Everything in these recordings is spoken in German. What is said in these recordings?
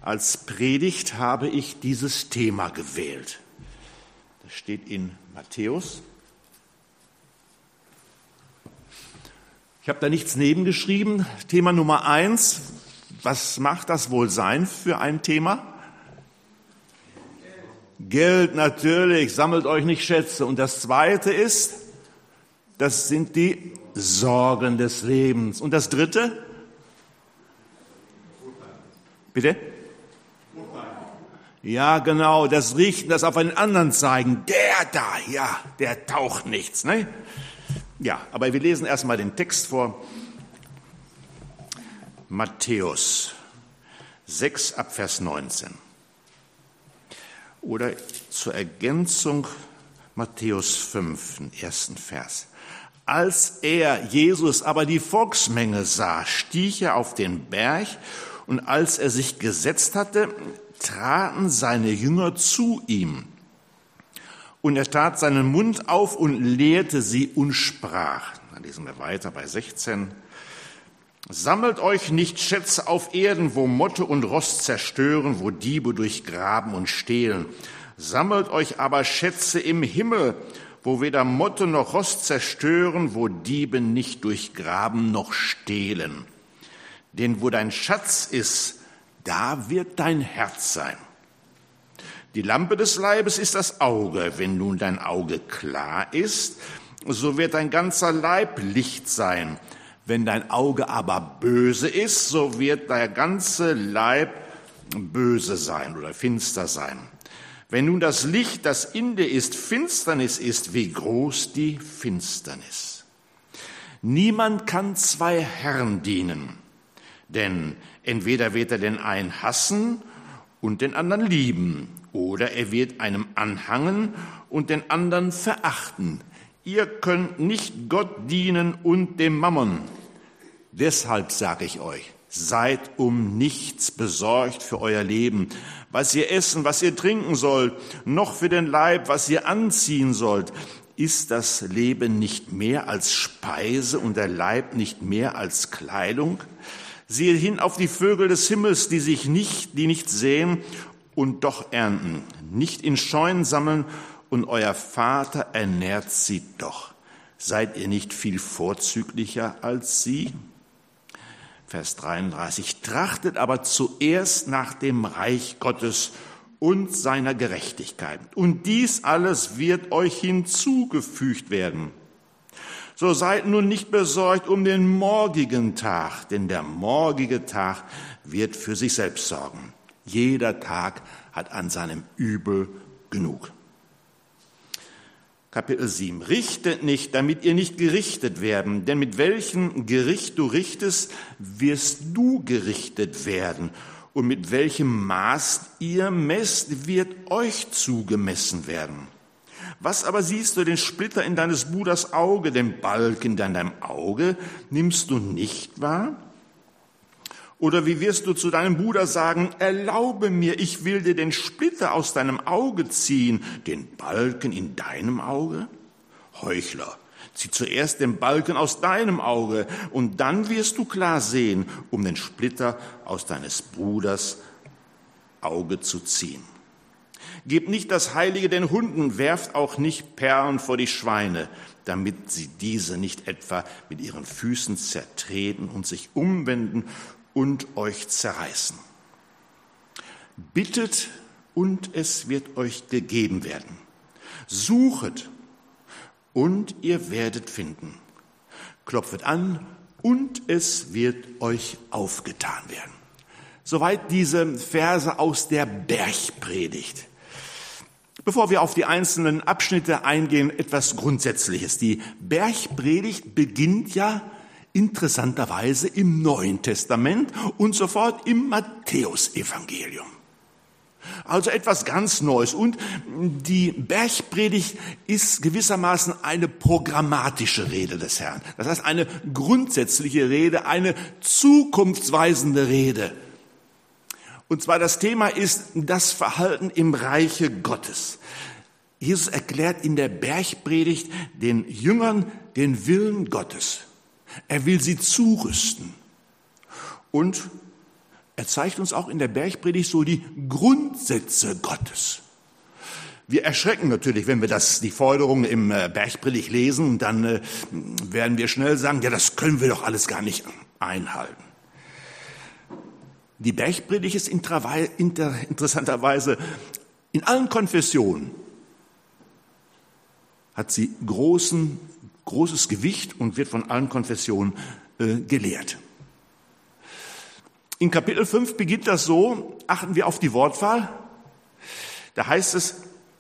Als Predigt habe ich dieses Thema gewählt. Das steht in Matthäus. Ich habe da nichts nebengeschrieben. Thema Nummer 1. Was macht das wohl sein für ein Thema? Geld, natürlich. Sammelt euch nicht Schätze. Und das Zweite ist, das sind die Sorgen des Lebens. Und das Dritte? Bitte? Ja, genau, das Richten, das auf einen anderen zeigen. Der da, ja, der taucht nichts, ne? Ja, aber wir lesen erstmal den Text vor. Matthäus 6 ab Vers 19. Oder zur Ergänzung Matthäus 5, den ersten Vers. Als Jesus, aber die Volksmenge sah, stieg er auf den Berg, und als er sich gesetzt hatte, traten seine Jünger zu ihm. Und er tat seinen Mund auf und lehrte sie und sprach. Dann lesen wir weiter bei 16. Sammelt euch nicht Schätze auf Erden, wo Motte und Rost zerstören, wo Diebe durchgraben und stehlen. Sammelt euch aber Schätze im Himmel, wo weder Motte noch Rost zerstören, wo Diebe nicht durchgraben noch stehlen. Denn wo dein Schatz ist, da wird dein Herz sein. Die Lampe des Leibes ist das Auge. Wenn nun dein Auge klar ist, so wird dein ganzer Leib Licht sein. Wenn dein Auge aber böse ist, so wird der ganze Leib böse sein oder finster sein. Wenn nun das Licht, das in dir ist, Finsternis ist, wie groß die Finsternis. Niemand kann zwei Herren dienen, denn entweder wird er den einen hassen und den anderen lieben, oder er wird einem anhangen und den anderen verachten. Ihr könnt nicht Gott dienen und dem Mammon. Deshalb sage ich euch, seid um nichts besorgt für euer Leben, was ihr essen, was ihr trinken sollt, noch für den Leib, was ihr anziehen sollt. Ist das Leben nicht mehr als Speise und der Leib nicht mehr als Kleidung? Siehe hin auf die Vögel des Himmels, die nicht säen und doch ernten, nicht in Scheunen sammeln, und euer Vater ernährt sie doch. Seid ihr nicht viel vorzüglicher als sie? Vers 33. Trachtet aber zuerst nach dem Reich Gottes und seiner Gerechtigkeit. Und dies alles wird euch hinzugefügt werden. So seid nun nicht besorgt um den morgigen Tag, denn der morgige Tag wird für sich selbst sorgen. Jeder Tag hat an seinem Übel genug. Kapitel 7. Richtet nicht, damit ihr nicht gerichtet werden, denn mit welchem Gericht du richtest, wirst du gerichtet werden. Und mit welchem Maß ihr messt, wird euch zugemessen werden. Was aber siehst du den Splitter in deines Bruders Auge, den Balken in deinem Auge, nimmst du nicht wahr? Oder wie wirst du zu deinem Bruder sagen, erlaube mir, ich will dir den Splitter aus deinem Auge ziehen, den Balken in deinem Auge? Heuchler, zieh zuerst den Balken aus deinem Auge, und dann wirst du klar sehen, um den Splitter aus deines Bruders Auge zu ziehen. Gebt nicht das Heilige den Hunden, werft auch nicht Perlen vor die Schweine, damit sie diese nicht etwa mit ihren Füßen zertreten und sich umwenden und euch zerreißen. Bittet, und es wird euch gegeben werden. Suchet, und ihr werdet finden. Klopfet an, und es wird euch aufgetan werden. Soweit diese Verse aus der Bergpredigt. Bevor wir auf die einzelnen Abschnitte eingehen, etwas Grundsätzliches. Die Bergpredigt beginnt ja interessanterweise im Neuen Testament und sofort im Matthäusevangelium. Also etwas ganz Neues. Und die Bergpredigt ist gewissermaßen eine programmatische Rede des Herrn. Das heißt, eine grundsätzliche Rede, eine zukunftsweisende Rede. Und zwar das Thema ist das Verhalten im Reiche Gottes. Jesus erklärt in der Bergpredigt den Jüngern den Willen Gottes. Er will sie zurüsten. Und er zeigt uns auch in der Bergpredigt so die Grundsätze Gottes. Wir erschrecken natürlich, wenn wir die Forderungen im Bergpredigt lesen, dann werden wir schnell sagen, ja, das können wir doch alles gar nicht einhalten. Die Bergpredigt ist interessanterweise in allen Konfessionen hat sie großes Gewicht und wird von allen Konfessionen gelehrt. In Kapitel 5 beginnt das so, achten wir auf die Wortwahl. Da heißt es,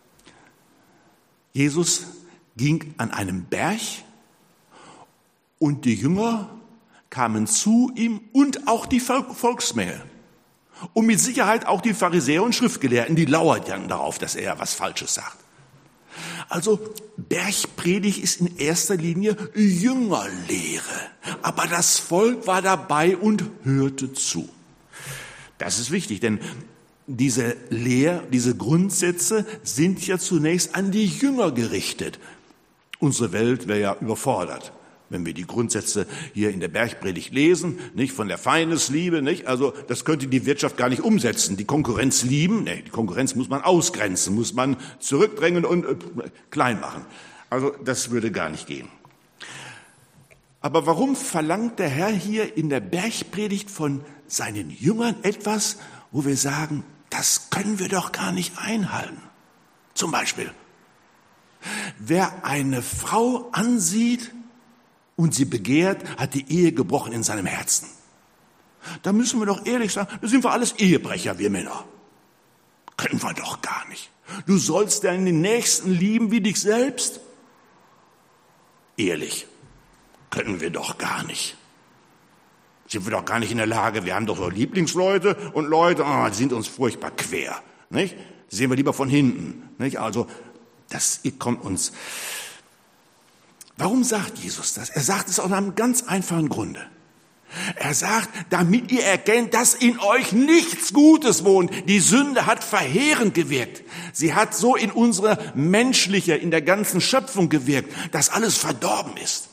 Jesus ging an einem Berg und die Jünger kamen zu ihm und auch die Volksmenge. Und mit Sicherheit auch die Pharisäer und Schriftgelehrten, die lauerten darauf, dass er was Falsches sagt. Also Bergpredigt ist in erster Linie Jüngerlehre. Aber das Volk war dabei und hörte zu. Das ist wichtig, denn diese Grundsätze sind ja zunächst an die Jünger gerichtet. Unsere Welt wäre ja überfordert, wenn wir die Grundsätze hier in der Bergpredigt lesen, nicht von der Feindesliebe, nicht? Also das könnte die Wirtschaft gar nicht umsetzen. Die Konkurrenz lieben, die Konkurrenz muss man ausgrenzen, muss man zurückdrängen und klein machen. Also das würde gar nicht gehen. Aber warum verlangt der Herr hier in der Bergpredigt von seinen Jüngern etwas, wo wir sagen, das können wir doch gar nicht einhalten? Zum Beispiel, wer eine Frau ansieht und sie begehrt, hat die Ehe gebrochen in seinem Herzen. Da müssen wir doch ehrlich sagen, da sind wir alles Ehebrecher, wir Männer. Können wir doch gar nicht. Du sollst deinen Nächsten lieben wie dich selbst. Ehrlich, können wir doch gar nicht. Sind wir doch gar nicht in der Lage. Wir haben doch so Lieblingsleute und Leute, die sind uns furchtbar quer. Nicht? Die sehen wir lieber von hinten. Nicht? Also, das kommt uns. Warum sagt Jesus das? Er sagt es aus einem ganz einfachen Grunde. Er sagt, damit ihr erkennt, dass in euch nichts Gutes wohnt. Die Sünde hat verheerend gewirkt. Sie hat so in unserer in der ganzen Schöpfung gewirkt, dass alles verdorben ist.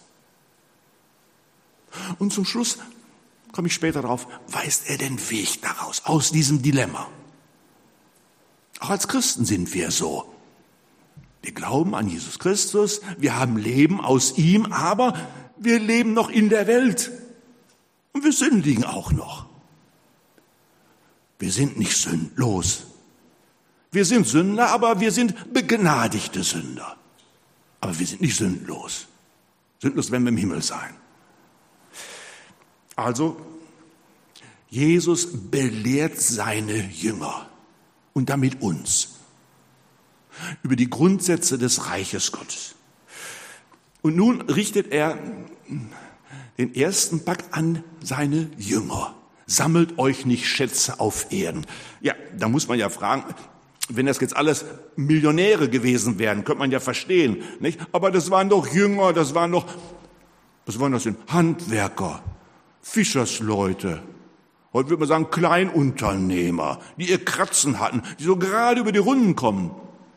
Und zum Schluss, komme ich später drauf, weist er den Weg daraus, aus diesem Dilemma. Auch als Christen sind wir so. Wir glauben an Jesus Christus, wir haben Leben aus ihm, aber wir leben noch in der Welt. Und wir sündigen auch noch. Wir sind nicht sündlos. Wir sind Sünder, aber wir sind begnadigte Sünder. Aber wir sind nicht sündlos. Sündlos werden wir im Himmel sein. Also, Jesus belehrt seine Jünger und damit uns über die Grundsätze des Reiches Gottes. Und nun richtet er den ersten Pack an seine Jünger. Sammelt euch nicht Schätze auf Erden. Ja, da muss man ja fragen, wenn das jetzt alles Millionäre gewesen wären, könnte man ja verstehen, nicht? Aber das waren doch Jünger, das waren das denn? Handwerker, Fischersleute. Heute würde man sagen Kleinunternehmer, die ihr Kratzen hatten, die so gerade über die Runden kommen.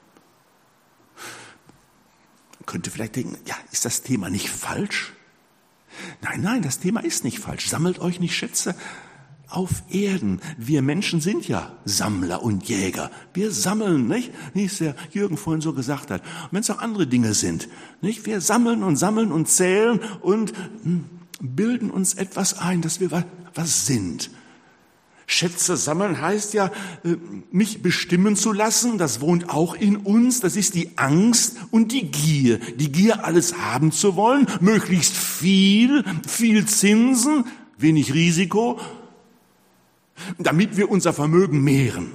Man könnte vielleicht denken, ja, ist das Thema nicht falsch? Nein, das Thema ist nicht falsch. Sammelt euch nicht Schätze auf Erden. Wir Menschen sind ja Sammler und Jäger. Wir sammeln, nicht? Wie es der Jürgen vorhin so gesagt hat. Und wenn es auch andere Dinge sind, nicht? Wir sammeln und zählen und bilden uns etwas ein, dass wir was sind. Schätze sammeln heißt ja, mich bestimmen zu lassen. Das wohnt auch in uns. Das ist die Angst und die Gier. Die Gier, alles haben zu wollen, möglichst viel Zinsen, wenig Risiko, damit wir unser Vermögen mehren.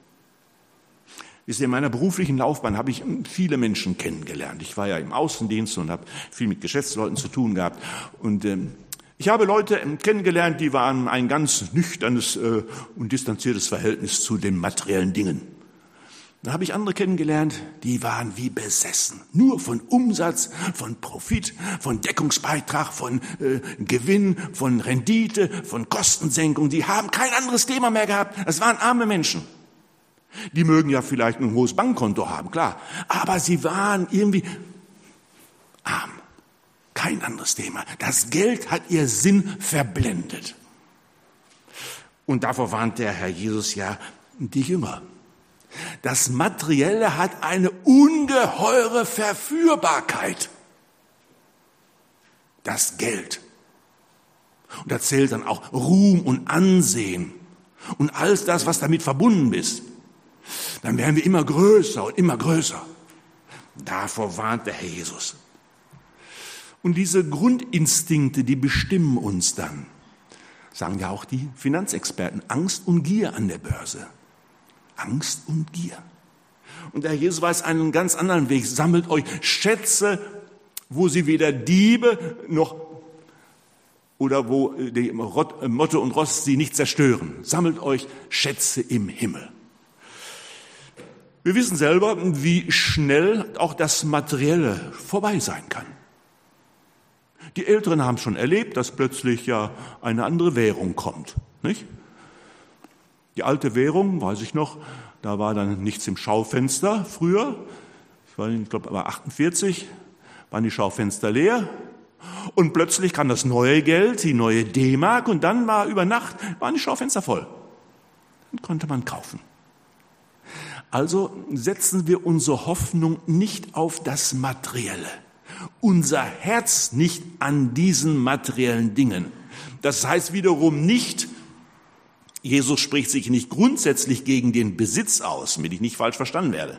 In meiner beruflichen Laufbahn habe ich viele Menschen kennengelernt. Ich war ja im Außendienst und habe viel mit Geschäftsleuten zu tun gehabt. Und ich habe Leute kennengelernt, die waren ein ganz nüchternes und distanziertes Verhältnis zu den materiellen Dingen. Dann habe ich andere kennengelernt, die waren wie besessen. Nur von Umsatz, von Profit, von Deckungsbeitrag, von Gewinn, von Rendite, von Kostensenkung. Die haben kein anderes Thema mehr gehabt. Das waren arme Menschen. Die mögen ja vielleicht ein hohes Bankkonto haben, klar. Aber sie waren irgendwie arm. Kein anderes Thema. Das Geld hat ihr Sinn verblendet. Und davor warnt der Herr Jesus ja die Jünger. Das Materielle hat eine ungeheure Verführbarkeit. Das Geld. Und da zählt dann auch Ruhm und Ansehen und alles das, was damit verbunden ist. Dann werden wir immer größer und immer größer. Davor warnt der Herr Jesus. Und diese Grundinstinkte, die bestimmen uns dann, sagen ja auch die Finanzexperten, Angst und Gier an der Börse. Angst und Gier. Und der Herr Jesus weiß einen ganz anderen Weg. Sammelt euch Schätze, wo sie weder Diebe noch oder wo die Motte und Rost sie nicht zerstören. Sammelt euch Schätze im Himmel. Wir wissen selber, wie schnell auch das Materielle vorbei sein kann. Die Älteren haben schon erlebt, dass plötzlich ja eine andere Währung kommt, nicht? Die alte Währung, weiß ich noch, da war dann nichts im Schaufenster früher. Ich glaube, aber 48 waren die Schaufenster leer. Und plötzlich kam das neue Geld, die neue D-Mark, und dann war über Nacht waren die Schaufenster voll. Dann konnte man kaufen. Also setzen wir unsere Hoffnung nicht auf das Materielle, unser Herz nicht an diesen materiellen Dingen. Das heißt wiederum nicht, Jesus spricht sich nicht grundsätzlich gegen den Besitz aus, damit ich nicht falsch verstanden werde.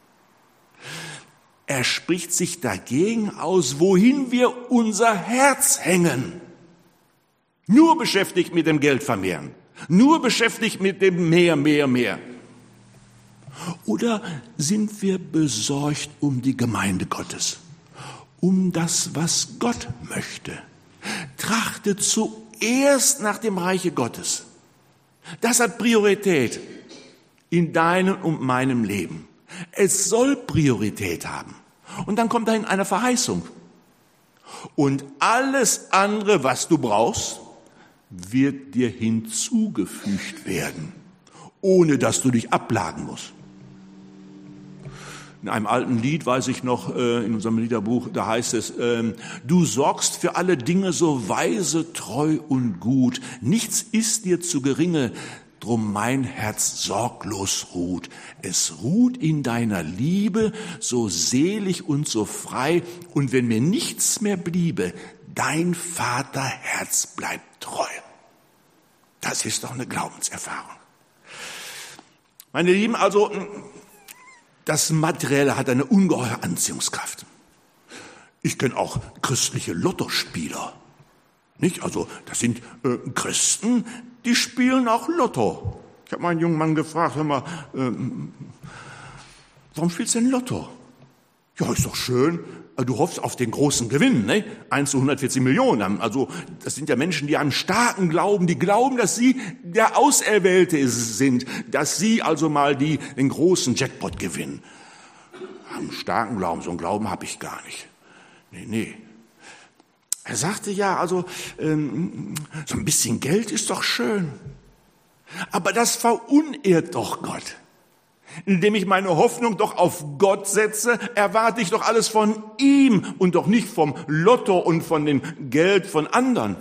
Er spricht sich dagegen aus, wohin wir unser Herz hängen. Nur beschäftigt mit dem Geld vermehren, nur beschäftigt mit dem mehr. Oder sind wir besorgt um die Gemeinde Gottes, um das, was Gott möchte? Trachtet zuerst nach dem Reiche Gottes. Das hat Priorität in deinem und meinem Leben. Es soll Priorität haben. Und dann kommt dahin eine Verheißung. Und alles andere, was du brauchst, wird dir hinzugefügt werden, ohne dass du dich abladen musst. In einem alten Lied, weiß ich noch, in unserem Liederbuch, da heißt es, du sorgst für alle Dinge so weise, treu und gut. Nichts ist dir zu geringe, drum mein Herz sorglos ruht. Es ruht in deiner Liebe, so selig und so frei. Und wenn mir nichts mehr bliebe, dein Vaterherz bleibt treu. Das ist doch eine Glaubenserfahrung. Meine Lieben, also das Materielle hat eine ungeheure Anziehungskraft. Ich kenne auch christliche Lottospieler. Nicht? Also das sind Christen, die spielen auch Lotto. Ich habe meinen jungen Mann gefragt, hör mal, warum spielst du denn Lotto? Ja, ist doch schön. Du hoffst auf den großen Gewinn, ne? 1 zu 140 Millionen. Also das sind ja Menschen, die haben starken Glauben, die glauben, dass sie der Auserwählte sind, dass sie also mal den großen Jackpot gewinnen. Haben starken Glauben, so einen Glauben habe ich gar nicht. Nee. Er sagte ja, also so ein bisschen Geld ist doch schön, aber das verunehrt doch Gott. Indem ich meine Hoffnung doch auf Gott setze, erwarte ich doch alles von ihm und doch nicht vom Lotto und von dem Geld von anderen.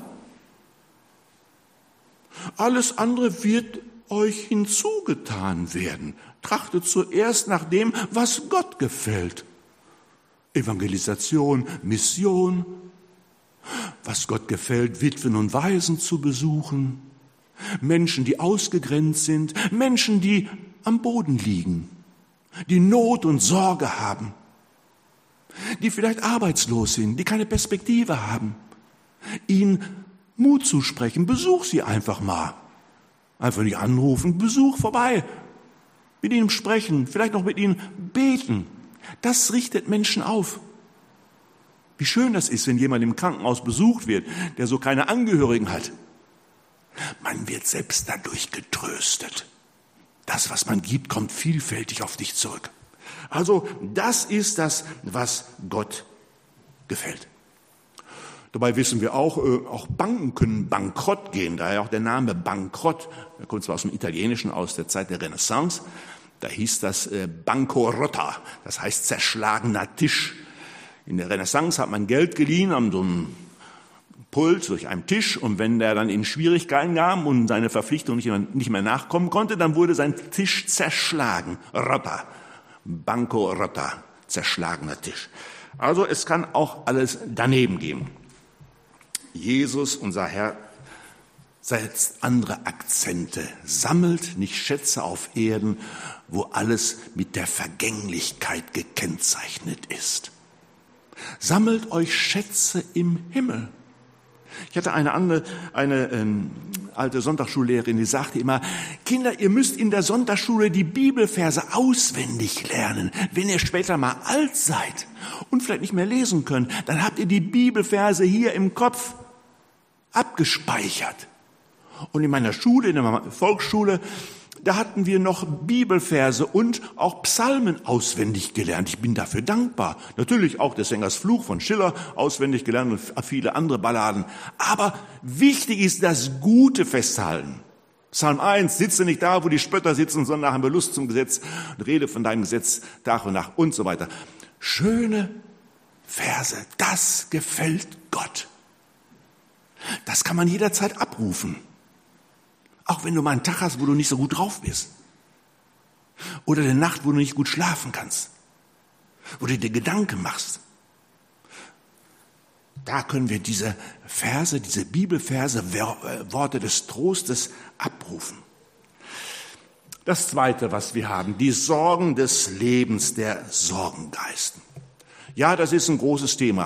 Alles andere wird euch hinzugetan werden. Trachtet zuerst nach dem, was Gott gefällt. Evangelisation, Mission, was Gott gefällt, Witwen und Waisen zu besuchen, Menschen, die ausgegrenzt sind, Menschen, die am Boden liegen, die Not und Sorge haben, die vielleicht arbeitslos sind, die keine Perspektive haben. Ihnen Mut zusprechen, besuch sie einfach mal. Einfach nicht anrufen, Besuch vorbei. Mit ihnen sprechen, vielleicht noch mit ihnen beten. Das richtet Menschen auf. Wie schön das ist, wenn jemand im Krankenhaus besucht wird, der so keine Angehörigen hat. Man wird selbst dadurch getröstet. Das, was man gibt, kommt vielfältig auf dich zurück. Also das ist das, was Gott gefällt. Dabei wissen wir auch Banken können bankrott gehen. Daher auch der Name Bankrott. Der kommt zwar aus dem Italienischen, aus der Zeit der Renaissance. Da hieß das Bancarotta. Das heißt zerschlagener Tisch. In der Renaissance hat man Geld geliehen an so einen Pult, durch einen Tisch, und wenn der dann in Schwierigkeiten kam und seine Verpflichtung nicht mehr nachkommen konnte, dann wurde sein Tisch zerschlagen. Rotta, Banco Rotta, zerschlagener Tisch. Also es kann auch alles daneben gehen. Jesus, unser Herr, setzt andere Akzente, sammelt nicht Schätze auf Erden, wo alles mit der Vergänglichkeit gekennzeichnet ist. Sammelt euch Schätze im Himmel. Ich hatte eine alte Sonntagsschullehrerin, die sagte immer, Kinder, ihr müsst in der Sonntagsschule die Bibelverse auswendig lernen. Wenn ihr später mal alt seid und vielleicht nicht mehr lesen könnt, dann habt ihr die Bibelverse hier im Kopf abgespeichert. Und in meiner Schule, in der Volksschule, da hatten wir noch Bibelverse und auch Psalmen auswendig gelernt. Ich bin dafür dankbar. Natürlich auch des Sängers Fluch von Schiller auswendig gelernt und viele andere Balladen. Aber wichtig ist das Gute festhalten. Psalm 1, sitze nicht da, wo die Spötter sitzen, sondern haben wir Lust zum Gesetz und rede von deinem Gesetz Tag und Nacht und so weiter. Schöne Verse, das gefällt Gott. Das kann man jederzeit abrufen. Auch wenn du mal einen Tag hast, wo du nicht so gut drauf bist. Oder eine Nacht, wo du nicht gut schlafen kannst. Wo du dir Gedanken machst. Da können wir diese Verse, diese Bibelverse, Worte des Trostes abrufen. Das Zweite, was wir haben, die Sorgen des Lebens, der Sorgengeist. Ja, das ist ein großes Thema.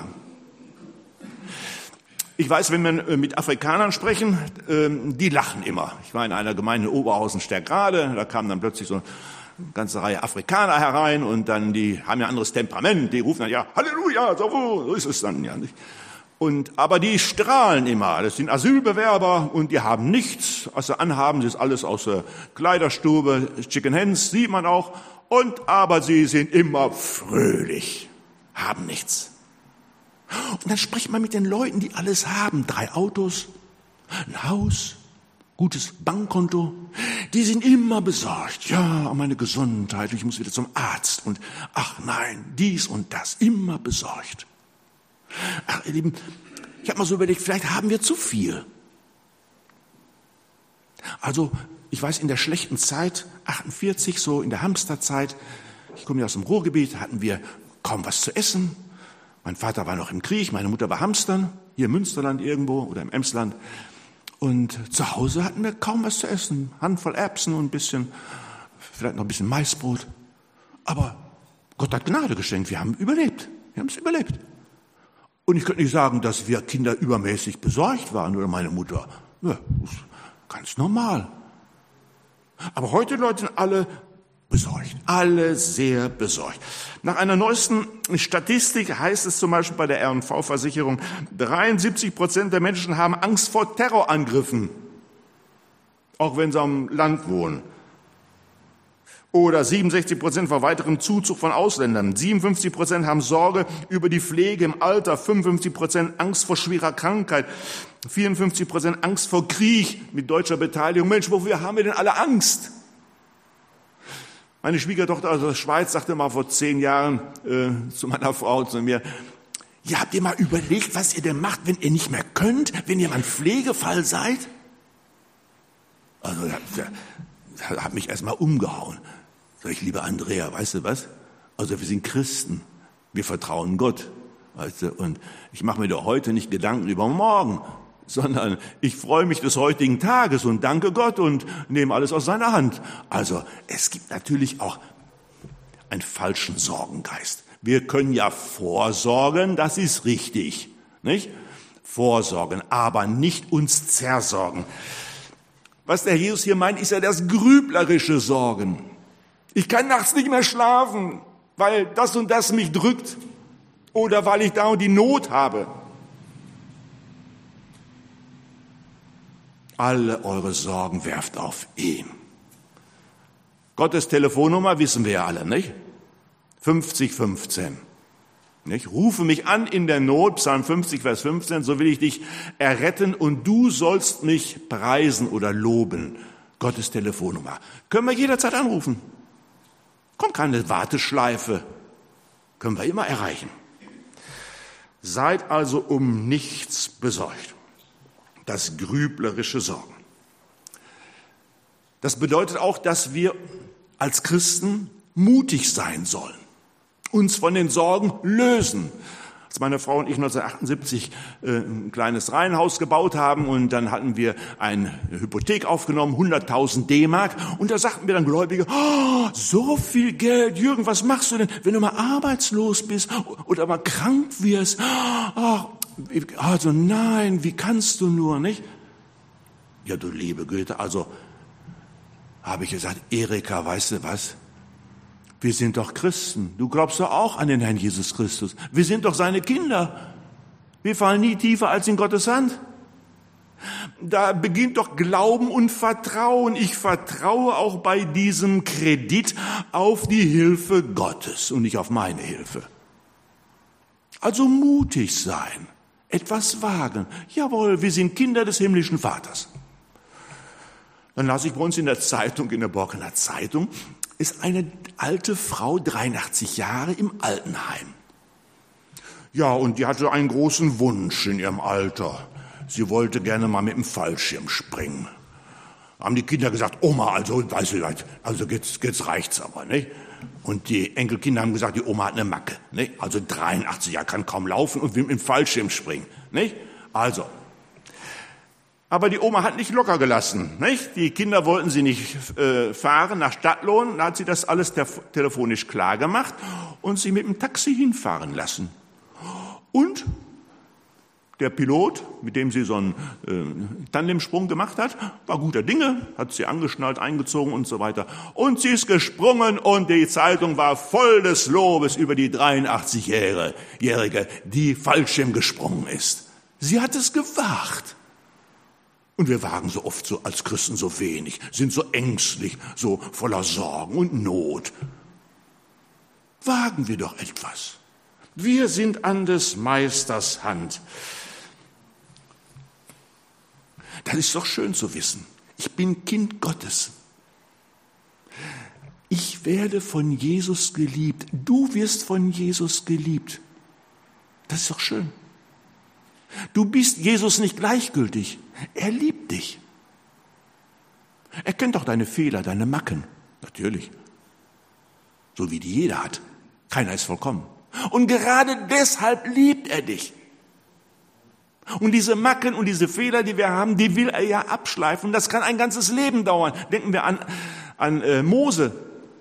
Ich weiß, wenn wir mit Afrikanern sprechen, die lachen immer. Ich war in einer Gemeinde in Oberhausen Stärkrade, da kamen dann plötzlich so eine ganze Reihe Afrikaner herein und dann, die haben ja ein anderes Temperament, die rufen dann, ja, Halleluja, so ist es dann ja nicht. Aber die strahlen immer, das sind Asylbewerber und die haben nichts, also anhaben, das ist alles aus der Kleiderstube, Chicken Hens, sieht man auch, aber sie sind immer fröhlich, haben nichts. Und dann spricht man mit den Leuten, die alles haben. 3 Autos, ein Haus, gutes Bankkonto. Die sind immer besorgt. Ja, um meine Gesundheit, ich muss wieder zum Arzt. Und ach nein, dies und das, immer besorgt. Ach, ihr Lieben, ich habe mal so überlegt, vielleicht haben wir zu viel. Also, ich weiß, in der schlechten Zeit, 48, so in der Hamsterzeit, ich komme ja aus dem Ruhrgebiet, hatten wir kaum was zu essen. Mein Vater war noch im Krieg, meine Mutter war Hamstern, hier im Münsterland irgendwo oder im Emsland. Und zu Hause hatten wir kaum was zu essen. Handvoll Erbsen und vielleicht noch ein bisschen Maisbrot. Aber Gott hat Gnade geschenkt, wir haben überlebt. Wir haben es überlebt. Und ich könnte nicht sagen, dass wir Kinder übermäßig besorgt waren oder meine Mutter. Ja, das ist ganz normal. Aber heute, Leute, sind alle besorgt. Alle sehr besorgt. Nach einer neuesten Statistik heißt es zum Beispiel bei der R&V-Versicherung, 73% der Menschen haben Angst vor Terrorangriffen, auch wenn sie am Land wohnen. Oder 67% vor weiterem Zuzug von Ausländern. 57% haben Sorge über die Pflege im Alter. 55% Angst vor schwerer Krankheit. 54% Angst vor Krieg mit deutscher Beteiligung. Mensch, wofür haben wir denn alle Angst? Meine Schwiegertochter aus der Schweiz sagte mal vor 10 Jahren zu meiner Frau, zu mir, ja, habt ihr mal überlegt, was ihr denn macht, wenn ihr nicht mehr könnt, wenn ihr mal ein Pflegefall seid? Also das hat mich erstmal umgehauen. Sag ich, liebe Andrea, weißt du was? Also wir sind Christen, wir vertrauen Gott, weißt du? Und ich mache mir doch heute nicht Gedanken über morgen, sondern ich freue mich des heutigen Tages und danke Gott und nehme alles aus seiner Hand. Also es gibt natürlich auch einen falschen Sorgengeist. Wir können ja vorsorgen, das ist richtig, nicht? Vorsorgen, aber nicht uns zersorgen. Was der Jesus hier meint, ist ja das grüblerische Sorgen. Ich kann nachts nicht mehr schlafen, weil das und das mich drückt oder weil ich da und die Not habe. Alle eure Sorgen werft auf ihn. Gottes Telefonnummer wissen wir ja alle, nicht? 5015. Nicht? Rufe mich an in der Not, Psalm 50, Vers 15, so will ich dich erretten und du sollst mich preisen oder loben. Gottes Telefonnummer. Können wir jederzeit anrufen. Kommt keine Warteschleife. Können wir immer erreichen. Seid also um nichts besorgt. das grüblerische Sorgen. Das bedeutet auch, dass wir als Christen mutig sein sollen, uns von den Sorgen lösen. Als meine Frau und ich 1978 ein kleines Reihenhaus gebaut haben und dann hatten wir eine Hypothek aufgenommen, 100.000 D-Mark, und da sagten mir dann Gläubige, oh, so viel Geld, Jürgen, was machst du denn, wenn du mal arbeitslos bist oder mal krank wirst? Oh, also nein, wie kannst du nur, nicht? Ja, du liebe Güte, also habe ich gesagt, Erika, weißt du was? Wir sind doch Christen. Du glaubst doch auch an den Herrn Jesus Christus. Wir sind doch seine Kinder. Wir fallen nie tiefer als in Gottes Hand. Da beginnt doch Glauben und Vertrauen. Ich vertraue auch bei diesem Kredit auf die Hilfe Gottes und nicht auf meine Hilfe. Also mutig sein, etwas wagen. Jawohl, wir sind Kinder des himmlischen Vaters. Dann las ich bei uns in der Zeitung, in der Borkener Zeitung, ist eine alte Frau, 83 Jahre, im Altenheim. Ja, und die hatte einen großen Wunsch in ihrem Alter. Sie wollte gerne mal mit dem Fallschirm springen. Haben die Kinder gesagt, Oma, also, weißt du, also jetzt reicht's aber, nicht? Und die Enkelkinder haben gesagt, die Oma hat eine Macke, nicht? Also 83 Jahre, kann kaum laufen und will mit dem Fallschirm springen, nicht? Also. Aber die Oma hat nicht locker gelassen, nicht? Die Kinder wollten sie nicht fahren nach Stadtlohn. Da hat sie das alles telefonisch klar gemacht und sie mit dem Taxi hinfahren lassen. Und der Pilot, mit dem sie so einen Tandemsprung gemacht hat, war guter Dinge, hat sie angeschnallt, eingezogen und so weiter. Und sie ist gesprungen und die Zeitung war voll des Lobes über die 83-Jährige, die Fallschirm gesprungen ist. Sie hat es gewagt. Und wir wagen so oft so als Christen so wenig, sind so ängstlich, so voller Sorgen und Not. Wagen wir doch etwas. Wir sind an des Meisters Hand. Das ist doch schön zu wissen. Ich bin Kind Gottes. Ich werde von Jesus geliebt. Du wirst von Jesus geliebt. Das ist doch schön. Du bist Jesus nicht gleichgültig. Er liebt dich. Er kennt doch deine Fehler, deine Macken. Natürlich. So wie die jeder hat. Keiner ist vollkommen. Und gerade deshalb liebt er dich. Und diese Macken und diese Fehler, die wir haben, die will er ja abschleifen. Das kann ein ganzes Leben dauern. Denken wir an Mose.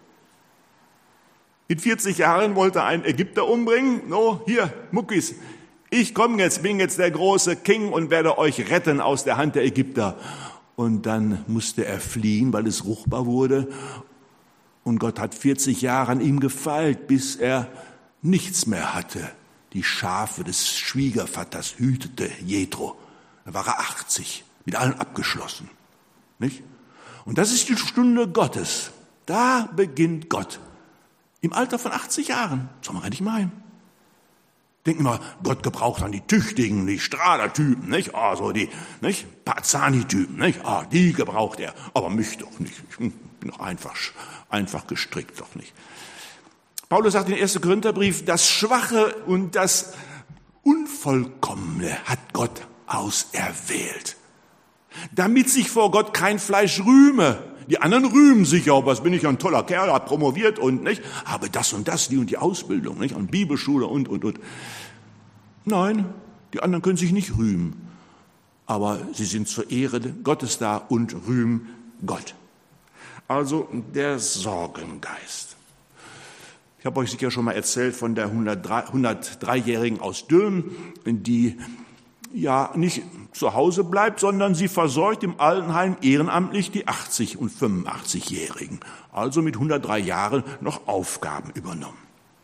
Mit 40 Jahren wollte ein Ägypter umbringen. No, hier, Muckis. Ich komme jetzt, bin jetzt der große King und werde euch retten aus der Hand der Ägypter. Und dann musste er fliehen, weil es ruchbar wurde. Und Gott hat 40 Jahre an ihm gefeilt, bis er nichts mehr hatte. Die Schafe des Schwiegervaters hütete Jethro. Da war er 80, mit allen abgeschlossen. Nicht? Und das ist die Stunde Gottes. Da beginnt Gott. Im Alter von 80 Jahren. Soll man gar nicht meinen. Denken wir, Gott gebraucht dann die Tüchtigen, die Strahler-Typen, nicht? Also die, nicht? Parzani-Typen, nicht? Die gebraucht er. Aber mich doch nicht. Ich bin doch einfach gestrickt, doch nicht. Paulus sagt in 1. Korintherbrief, das Schwache und das Unvollkommene hat Gott auserwählt. Damit sich vor Gott kein Fleisch rühme. Die anderen rühmen sich ja, was bin ich ein toller Kerl, hab promoviert und nicht, habe das und das, die und die Ausbildung, nicht, und Bibelschule und. Nein, die anderen können sich nicht rühmen, aber sie sind zur Ehre Gottes da und rühmen Gott. Also der Sorgengeist. Ich habe euch sicher schon mal erzählt von der 103-Jährigen aus Dülmen, die ja nicht zu Hause bleibt, sondern sie versorgt im Altenheim ehrenamtlich die 80- und 85-Jährigen. Also mit 103 Jahren noch Aufgaben übernommen.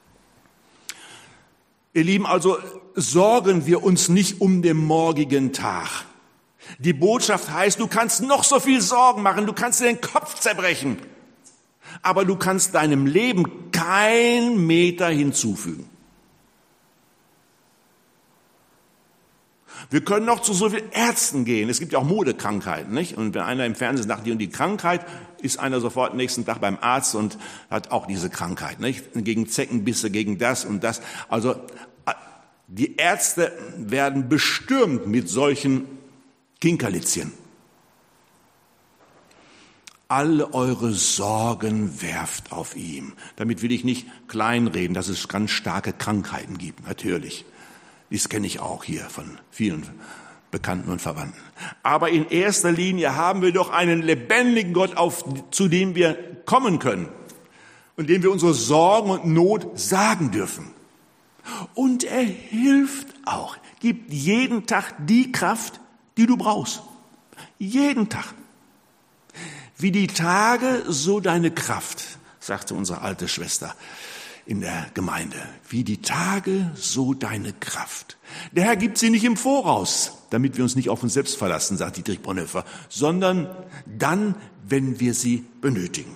Ihr Lieben, also sorgen wir uns nicht um den morgigen Tag. Die Botschaft heißt, du kannst noch so viel Sorgen machen, du kannst dir den Kopf zerbrechen, aber du kannst deinem Leben keinen Meter hinzufügen. Wir können noch zu so vielen Ärzten gehen. Es gibt ja auch Modekrankheiten, nicht? Und wenn einer im Fernsehen sagt, die und die Krankheit, ist einer sofort nächsten Tag beim Arzt und hat auch diese Krankheit, nicht? Gegen Zeckenbisse, gegen das und das. Also die Ärzte werden bestürmt mit solchen Kinkerlitzchen. Alle eure Sorgen werft auf ihm. Damit will ich nicht kleinreden, dass es ganz starke Krankheiten gibt, natürlich. Das kenne ich auch hier von vielen Bekannten und Verwandten. Aber in erster Linie haben wir doch einen lebendigen Gott, zu dem wir kommen können und dem wir unsere Sorgen und Not sagen dürfen. Und er hilft auch, gibt jeden Tag die Kraft, die du brauchst. Jeden Tag. Wie die Tage, so deine Kraft, sagte unsere alte Schwester in der Gemeinde. Wie die Tage, so deine Kraft. Der Herr gibt sie nicht im Voraus, damit wir uns nicht auf uns selbst verlassen, sagt Dietrich Bonhoeffer, sondern dann, wenn wir sie benötigen.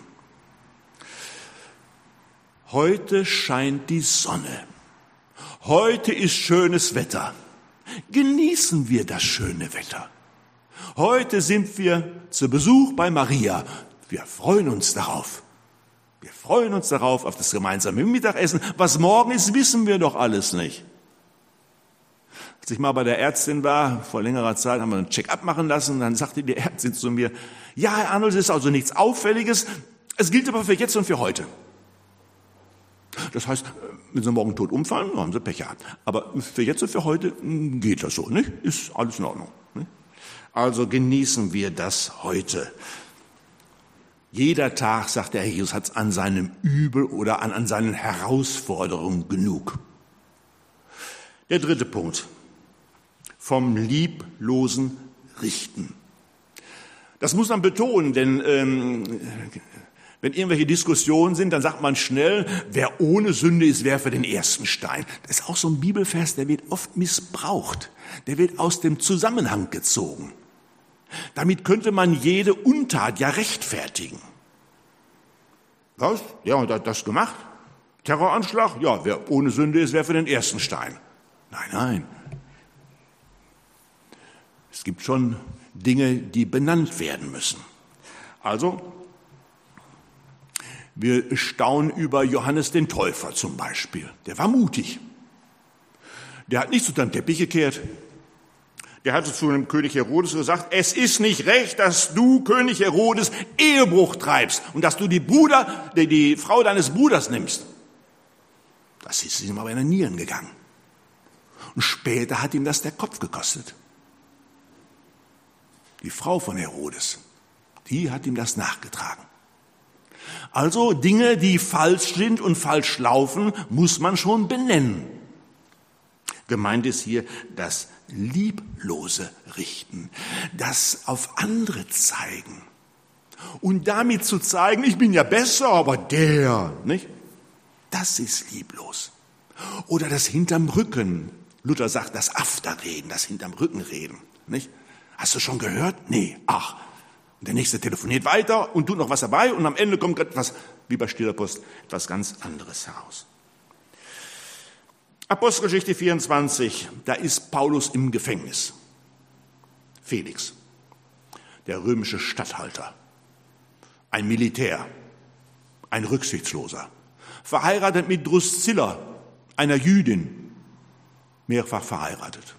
Heute scheint die Sonne. Heute ist schönes Wetter. Genießen wir das schöne Wetter. Heute sind wir zu Besuch bei Maria. Wir freuen uns darauf. Wir freuen uns darauf, auf das gemeinsame Mittagessen. Was morgen ist, wissen wir doch alles nicht. Als ich mal bei der Ärztin war, vor längerer Zeit, haben wir einen Check-up machen lassen. Dann sagte die Ärztin zu mir, ja, Herr Arnold, es ist also nichts Auffälliges. Es gilt aber für jetzt und für heute. Das heißt, wenn Sie morgen tot umfallen, haben Sie Pech gehabt. Aber für jetzt und für heute geht das so, nicht? Ist alles in Ordnung. Nicht? Also genießen wir das heute. Jeder Tag, sagt der Herr Jesus, hat an seinem Übel oder an seinen Herausforderungen genug. Der dritte Punkt. Vom lieblosen Richten. Das muss man betonen, denn wenn irgendwelche Diskussionen sind, dann sagt man schnell, wer ohne Sünde ist, werfe den ersten Stein. Das ist auch so ein Bibelvers, der wird oft missbraucht. Der wird aus dem Zusammenhang gezogen. Damit könnte man jede Untat ja rechtfertigen. Was? Ja, und hat das gemacht? Terroranschlag? Ja, wer ohne Sünde ist, werfe den ersten Stein. Nein, nein. Es gibt schon Dinge, die benannt werden müssen. Also, wir staunen über Johannes den Täufer zum Beispiel. Der war mutig. Der hat nichts unter den Teppich gekehrt. Der hatte zu dem König Herodes gesagt, es ist nicht recht, dass du, König Herodes, Ehebruch treibst und dass du die Frau deines Bruders nimmst. Das ist ihm aber in den Nieren gegangen. Und später hat ihm das der Kopf gekostet. Die Frau von Herodes, die hat ihm das nachgetragen. Also Dinge, die falsch sind und falsch laufen, muss man schon benennen. Gemeint ist hier das lieblose Richten, das auf andere zeigen und damit zu zeigen, ich bin ja besser, aber der, nicht? Das ist lieblos. Oder das hinterm Rücken. Luther sagt, das Afterreden, das hinterm Rücken reden, nicht? Hast du schon gehört? Nee, ach. Und der Nächste telefoniert weiter und tut noch was dabei und am Ende kommt etwas, wie bei Stiller Post, etwas ganz anderes heraus. Apostelgeschichte 24, da ist Paulus im Gefängnis. Felix, der römische Statthalter, ein Militär, ein Rücksichtsloser, verheiratet mit Drusilla, einer Jüdin, mehrfach verheiratet.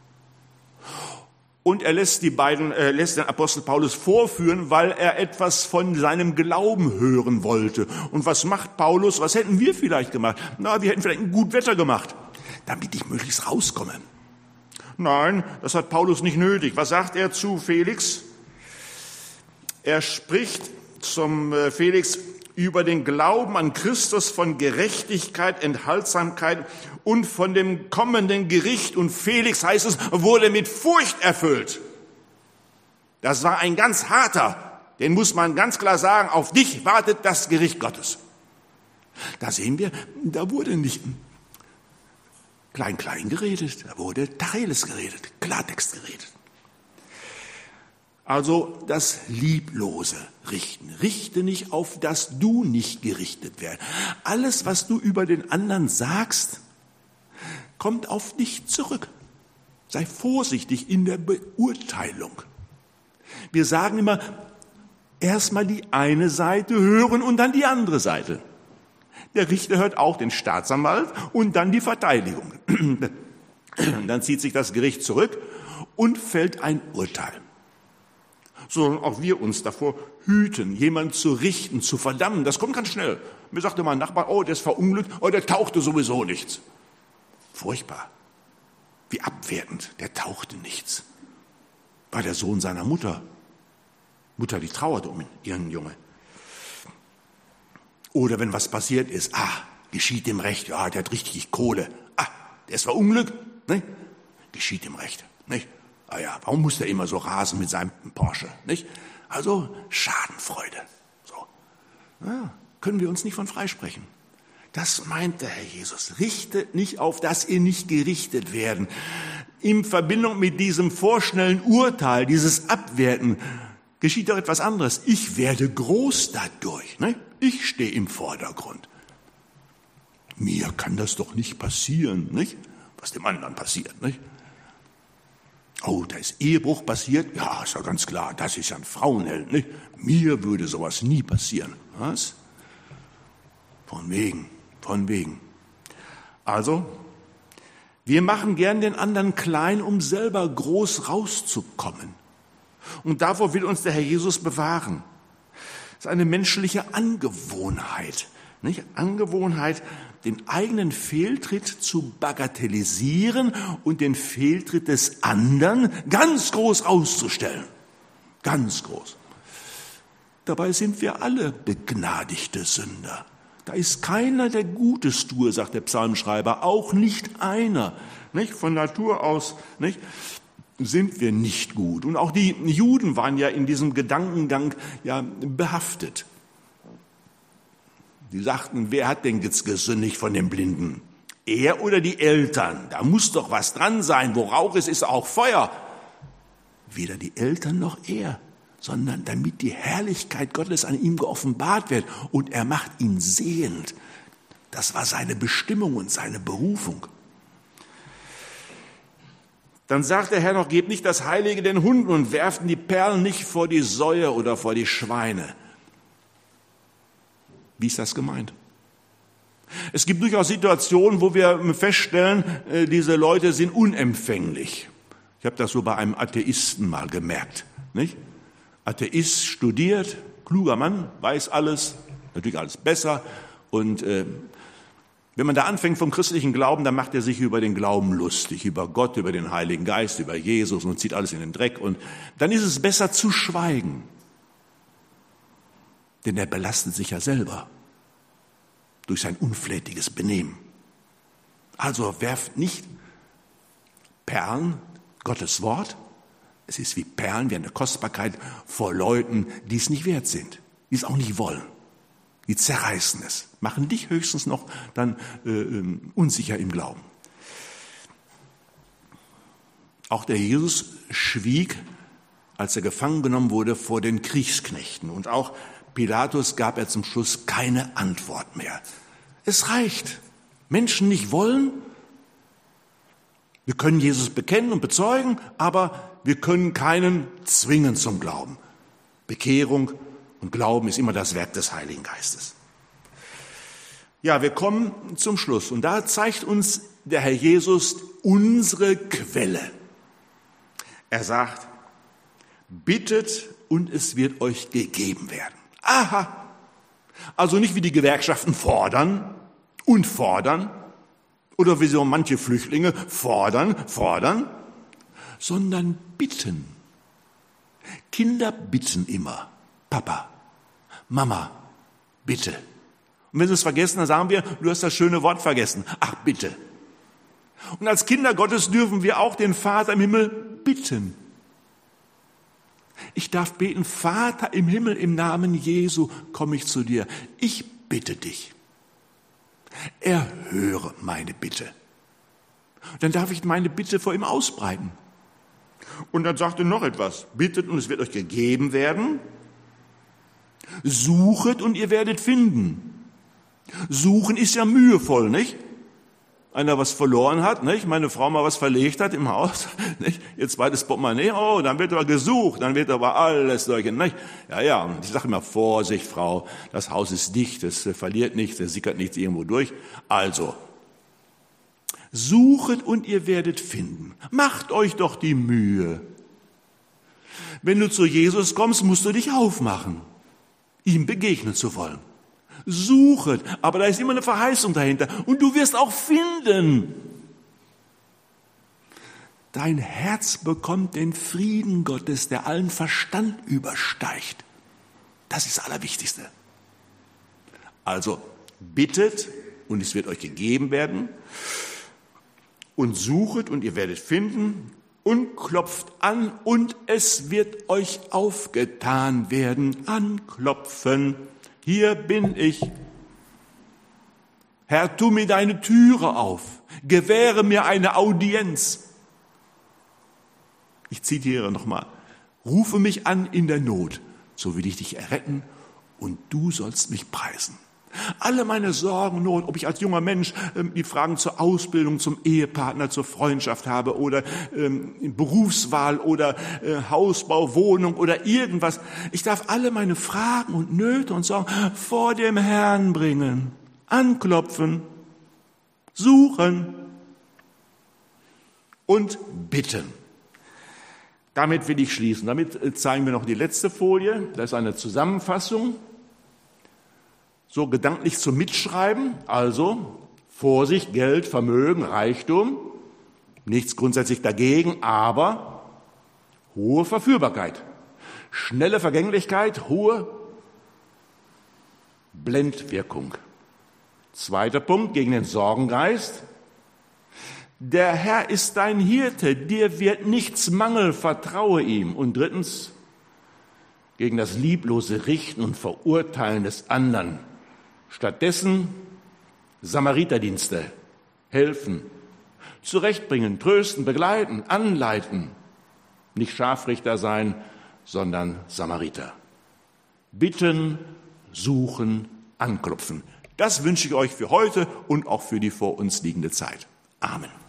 Und er lässt den Apostel Paulus vorführen, weil er etwas von seinem Glauben hören wollte. Und was macht Paulus? Was hätten wir vielleicht gemacht? Na, wir hätten vielleicht ein gut Wetter gemacht, damit ich möglichst rauskomme. Nein, das hat Paulus nicht nötig. Was sagt er zu Felix? Er spricht zum Felix über den Glauben an Christus, von Gerechtigkeit, Enthaltsamkeit und von dem kommenden Gericht. Und Felix, heißt es, wurde mit Furcht erfüllt. Das war ein ganz harter, den muss man ganz klar sagen, auf dich wartet das Gericht Gottes. Da sehen wir, da wurde nicht klein geredet, da wurde Tacheles geredet, Klartext geredet. Also das lieblose Richten. Richte nicht auf, dass du nicht gerichtet wirst. Alles, was du über den anderen sagst, kommt auf dich zurück. Sei vorsichtig in der Beurteilung. Wir sagen immer, erstmal die eine Seite hören und dann die andere Seite. Der Richter hört auch den Staatsanwalt und dann die Verteidigung. Dann zieht sich das Gericht zurück und fällt ein Urteil. sondern auch wir uns davor hüten, jemanden zu richten, zu verdammen. Das kommt ganz schnell. Mir sagte mein Nachbar, oh, der ist verunglückt, oh, der tauchte sowieso nichts. Furchtbar. Wie abwertend, der tauchte nichts. War der Sohn seiner Mutter. Mutter, die trauert um ihren Junge. Oder wenn was passiert ist, geschieht dem Recht, der hat richtig Kohle. Der ist verunglückt, ne? Geschieht dem Recht, nicht? Warum muss der immer so rasen mit seinem Porsche, nicht? Also Schadenfreude, so. Können wir uns nicht von freisprechen. Das meint der Herr Jesus. Richtet nicht auf, dass ihr nicht gerichtet werden. In Verbindung mit diesem vorschnellen Urteil, dieses Abwerten, geschieht doch etwas anderes. Ich werde groß dadurch, ne? Ich stehe im Vordergrund. Mir kann das doch nicht passieren, nicht? Was dem anderen passiert, nicht? Oh, da ist Ehebruch passiert? Ja, ist ja ganz klar, das ist ja ein Frauenheld, nicht? Mir würde sowas nie passieren. Was? Von wegen. Also, wir machen gern den anderen klein, um selber groß rauszukommen. Und davor will uns der Herr Jesus bewahren. Das ist eine menschliche Angewohnheit. Nicht? Angewohnheit, den eigenen Fehltritt zu bagatellisieren und den Fehltritt des anderen ganz groß auszustellen. Ganz groß. Dabei sind wir alle begnadigte Sünder. Da ist keiner, der Gutes tue, sagt der Psalmschreiber, auch nicht einer. Nicht? Von Natur aus nicht? Sind wir nicht gut. Und auch die Juden waren ja in diesem Gedankengang behaftet. Die sagten, wer hat denn jetzt gesündigt von den Blinden? Er oder die Eltern? Da muss doch was dran sein. Wo Rauch ist, ist auch Feuer. Weder die Eltern noch er, sondern damit die Herrlichkeit Gottes an ihm geoffenbart wird. Und er macht ihn sehend. Das war seine Bestimmung und seine Berufung. Dann sagt der Herr noch, gebt nicht das Heilige den Hunden und werft die Perlen nicht vor die Säue oder vor die Schweine. Wie ist das gemeint? Es gibt durchaus Situationen, wo wir feststellen, diese Leute sind unempfänglich. Ich habe das so bei einem Atheisten mal gemerkt. Nicht? Atheist studiert, kluger Mann, weiß alles, natürlich alles besser. Und wenn man da anfängt vom christlichen Glauben, dann macht er sich über den Glauben lustig, über Gott, über den Heiligen Geist, über Jesus und zieht alles in den Dreck. Und dann ist es besser zu schweigen. Denn er belastet sich ja selber durch sein unflätiges Benehmen. Also werft nicht Perlen, Gottes Wort, es ist wie Perlen, wie eine Kostbarkeit vor Leuten, die es nicht wert sind, die es auch nicht wollen. Die zerreißen es, machen dich höchstens noch dann unsicher im Glauben. Auch der Jesus schwieg, als er gefangen genommen wurde, vor den Kriegsknechten. Und auch Pilatus gab er zum Schluss keine Antwort mehr. Es reicht. Menschen nicht wollen. Wir können Jesus bekennen und bezeugen, aber wir können keinen zwingen zum Glauben. Bekehrung und Glauben ist immer das Werk des Heiligen Geistes. Ja, wir kommen zum Schluss. Und da zeigt uns der Herr Jesus unsere Quelle. Er sagt, bittet und es wird euch gegeben werden. Aha! Also nicht wie die Gewerkschaften fordern und fordern, oder wie so manche Flüchtlinge fordern, sondern bitten. Kinder bitten immer. Papa, Mama, bitte. Und wenn sie es vergessen, dann sagen wir, du hast das schöne Wort vergessen. Ach, bitte. Und als Kinder Gottes dürfen wir auch den Vater im Himmel bitten. Ich darf beten, Vater im Himmel, im Namen Jesu komme ich zu dir. Ich bitte dich. Erhöre meine Bitte. Dann darf ich meine Bitte vor ihm ausbreiten. Und dann sagt er noch etwas. Bittet und es wird euch gegeben werden. Suchet und ihr werdet finden. Suchen ist ja mühevoll, nicht? Einer was verloren hat, nicht? Meine Frau mal was verlegt hat im Haus, nicht? Ihr zweites Portemonnaie, oh, dann wird aber gesucht, dann wird aber alles durch, nicht? Ja, und ich sage immer, Vorsicht, Frau, das Haus ist dicht, es verliert nichts, es sickert nichts irgendwo durch. Also, suchet und ihr werdet finden. Macht euch doch die Mühe. Wenn du zu Jesus kommst, musst du dich aufmachen, ihm begegnen zu wollen. Suchet, aber da ist immer eine Verheißung dahinter. Und du wirst auch finden. Dein Herz bekommt den Frieden Gottes, der allen Verstand übersteigt. Das ist das Allerwichtigste. Also bittet und es wird euch gegeben werden. Und suchet und ihr werdet finden. Und klopft an und es wird euch aufgetan werden. Anklopfen. Hier bin ich. Herr, tu mir deine Türe auf. Gewähre mir eine Audienz. Ich zitiere nochmal. Rufe mich an in der Not, so will ich dich erretten und du sollst mich preisen. Alle meine Sorgen, Not, ob ich als junger Mensch die Fragen zur Ausbildung, zum Ehepartner, zur Freundschaft habe oder Berufswahl oder Hausbau, Wohnung oder irgendwas. Ich darf alle meine Fragen und Nöte und Sorgen vor dem Herrn bringen, anklopfen, suchen und bitten. Damit will ich schließen. Damit zeigen wir noch die letzte Folie. Das ist eine Zusammenfassung. So gedanklich zum Mitschreiben, also Vorsicht, Geld, Vermögen, Reichtum, nichts grundsätzlich dagegen, aber hohe Verführbarkeit, schnelle Vergänglichkeit, hohe Blendwirkung. Zweiter Punkt gegen den Sorgengeist. Der Herr ist dein Hirte, dir wird nichts Mangel, vertraue ihm. Und drittens, gegen das lieblose Richten und Verurteilen des anderen. Stattdessen Samariterdienste, helfen, zurechtbringen, trösten, begleiten, anleiten. Nicht Scharfrichter sein, sondern Samariter. Bitten, suchen, anklopfen. Das wünsche ich euch für heute und auch für die vor uns liegende Zeit. Amen.